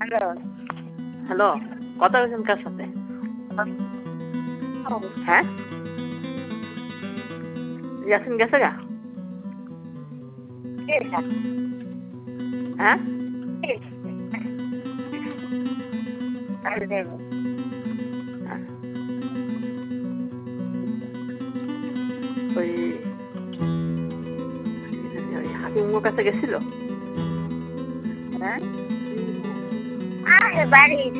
Hello. Hello, কথা বলছেন কার সাথে? হ্যাঁ? ইয়াসিন গেছে গা? হ্যাঁ? হ্যাঁ। ওই ওই হাকিমের কাছে গেছিল? হ্যাঁ? বাড়ি